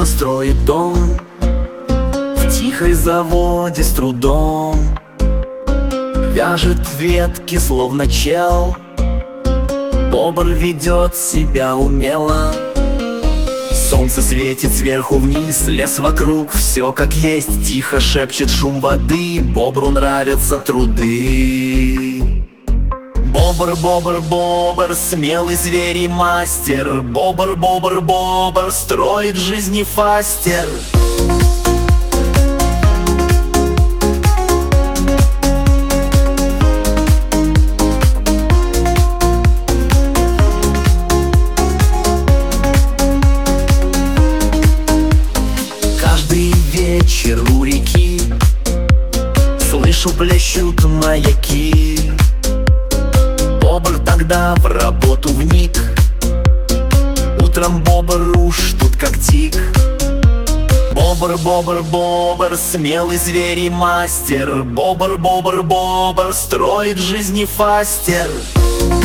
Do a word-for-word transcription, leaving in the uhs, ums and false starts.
бобр строит дом в тихой заводе с трудом. Вяжет ветки, словно чел. Бобр ведет себя умело. Солнце светит сверху вниз, лес вокруг, все как есть. Тихо шепчет шум воды, бобру нравятся труды. Бобр, бобр, бобр, смелый зверь и мастер. Бобр, бобр, бобр, строит в жизни фастер. Каждый вечер у реки слышу, плещут маяки. Бобр тогда в работу вник. Утром бобр уж тут как тик. Бобр, бобр, бобр, смелый зверь и мастер. Бобр, бобр, бобр, строит в жизни фастер.